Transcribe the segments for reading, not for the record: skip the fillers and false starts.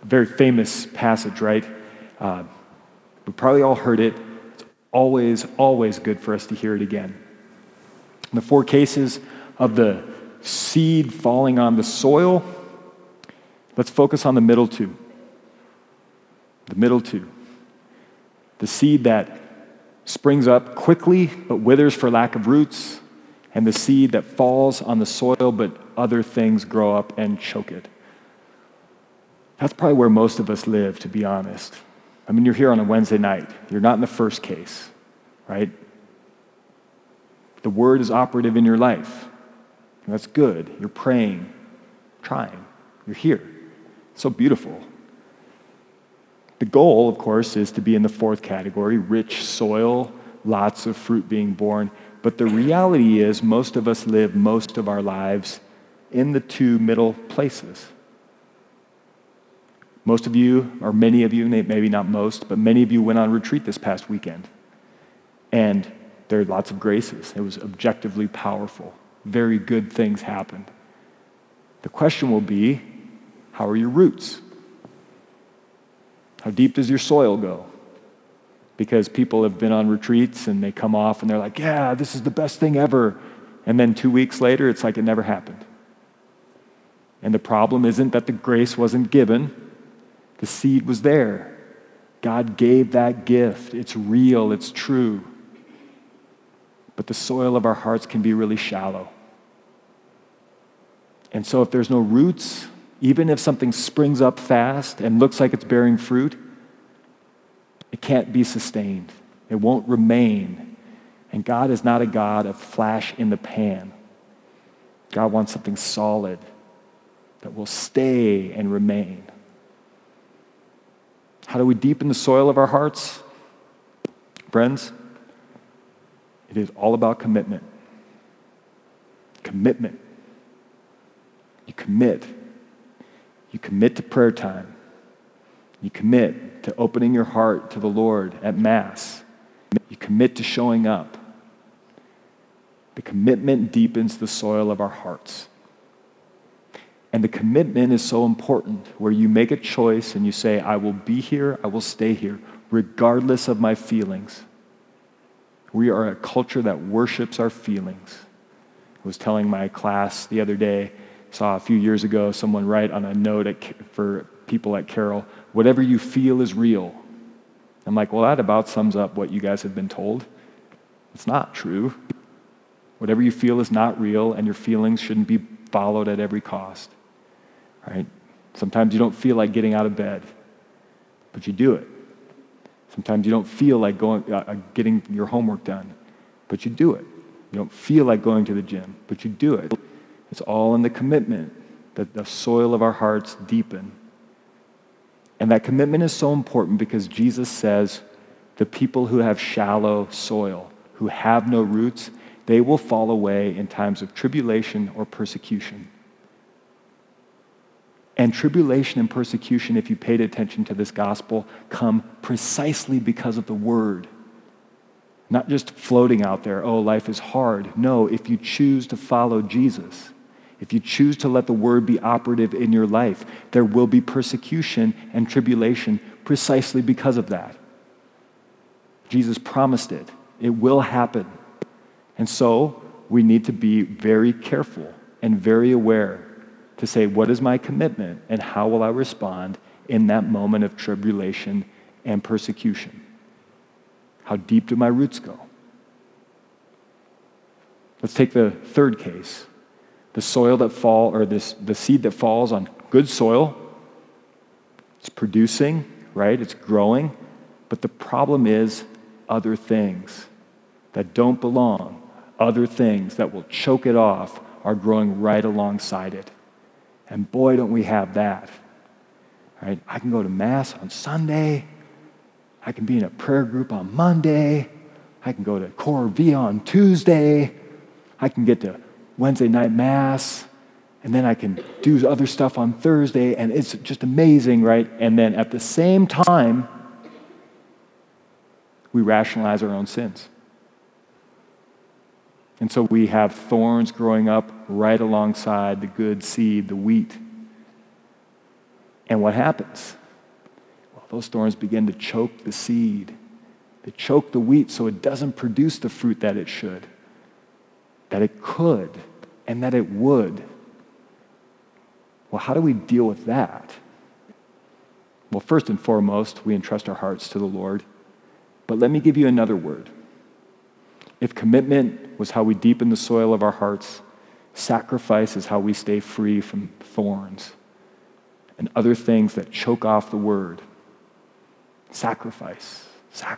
A very famous passage, right? We probably all heard it. It's always, always good for us to hear it again. In the 4 cases of the seed falling on the soil, let's focus on the middle 2. The middle 2. The seed that springs up quickly but withers for lack of roots, and the seed that falls on the soil but other things grow up and choke it. That's probably where most of us live, to be honest. I mean, you're here on a Wednesday night. You're not in the first case, right? The word is operative in your life. And that's good. You're praying, trying. You're here. It's so beautiful. The goal, of course, is to be in the 4th category, rich soil, lots of fruit being born. But the reality is most of us live most of our lives in the 2 middle places. Most of you, or many of you, maybe not most, but many of you went on retreat this past weekend. And there are lots of graces. It was objectively powerful. Very good things happened. The question will be, how are your roots? How deep does your soil go? Because people have been on retreats and they come off and they're like, yeah, this is the best thing ever. And then 2 weeks later, it's like it never happened. And the problem isn't that the grace wasn't given. The seed was there. God gave that gift. It's real. It's true. But the soil of our hearts can be really shallow. And so if there's no roots, even if something springs up fast and looks like it's bearing fruit, it can't be sustained. It won't remain. And God is not a God of flash in the pan. God wants something solid that will stay and remain. How do we deepen the soil of our hearts? Friends, it is all about commitment. Commitment. You commit. You commit to prayer time. You commit to opening your heart to the Lord at Mass. You commit to showing up. The commitment deepens the soil of our hearts. And the commitment is so important, where you make a choice and you say, I will be here, I will stay here, regardless of my feelings. We are a culture that worships our feelings. I was telling my class the other day, saw a few years ago someone write on a note for people at Carroll, whatever you feel is real. I'm like, well, that about sums up what you guys have been told. It's not true. Whatever you feel is not real, and your feelings shouldn't be followed at every cost. Right? Sometimes you don't feel like getting out of bed, but you do it. Sometimes you don't feel like getting your homework done, but you do it. You don't feel like going to the gym, but you do it. It's all in the commitment that the soil of our hearts deepen. And that commitment is so important because Jesus says the people who have shallow soil, who have no roots, they will fall away in times of tribulation or persecution. And tribulation and persecution, if you paid attention to this gospel, come precisely because of the word. Not just floating out there, oh, life is hard. No, if you choose to follow Jesus, if you choose to let the word be operative in your life, there will be persecution and tribulation precisely because of that. Jesus promised it. It will happen. And so we need to be very careful and very aware to say, what is my commitment and how will I respond in that moment of tribulation and persecution? How deep do my roots go? Let's take the 3rd case. The soil that the seed that falls on good soil. It's producing, right? It's growing. But the problem is other things that don't belong, other things that will choke it off are growing right alongside it. And boy, don't we have that. Right? I can go to Mass on Sunday. I can be in a prayer group on Monday. I can go to Core V on Tuesday. I can get to Wednesday night Mass. And then I can do other stuff on Thursday. And it's just amazing, right? And then at the same time, we rationalize our own sins. And so we have thorns growing up right alongside the good seed, the wheat. And what happens? Well, those thorns begin to choke the seed. They choke the wheat so it doesn't produce the fruit that it should, that it could, and that it would. Well, how do we deal with that? Well, first and foremost, we entrust our hearts to the Lord. But let me give you another word. If commitment was how we deepen the soil of our hearts, sacrifice is how we stay free from thorns and other things that choke off the word. Sacrifice.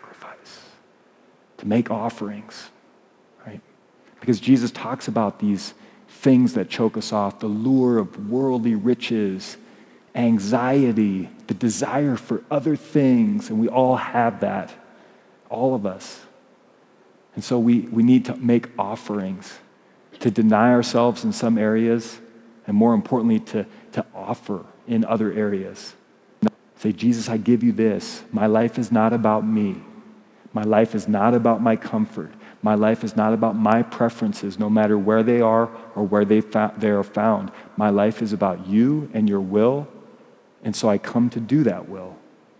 To make offerings, right? Because Jesus talks about these things that choke us off, the lure of worldly riches, anxiety, the desire for other things, and we all have that, all of us. And so we need to make offerings, to deny ourselves in some areas, and more importantly, to offer in other areas. Say, Jesus, I give you this. My life is not about me. My life is not about my comfort. My life is not about my preferences, no matter where they are or where they are found. My life is about you and your will, and so I come to do that will.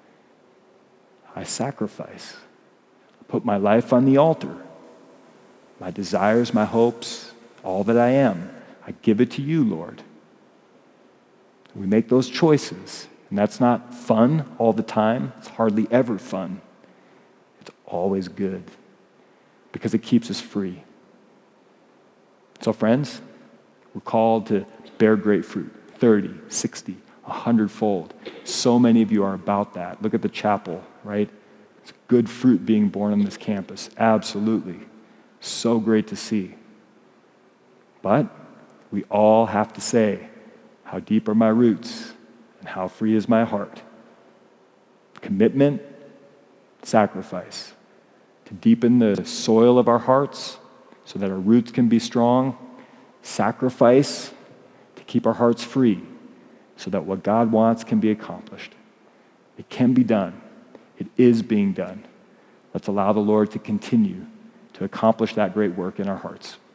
I sacrifice. I put my life on the altar. My desires, my hopes, all that I am, I give it to you, Lord. We make those choices, and that's not fun all the time. It's hardly ever fun. It's always good because it keeps us free. So friends, we're called to bear great fruit, 30, 60, 100-fold. So many of you are about that. Look at the chapel, right? It's good fruit being born on this campus. Absolutely. So great to see. But we all have to say, how deep are my roots and how free is my heart? Commitment, sacrifice. To deepen the soil of our hearts so that our roots can be strong. Sacrifice to keep our hearts free so that what God wants can be accomplished. It can be done. It is being done. Let's allow the Lord to continue to accomplish that great work in our hearts.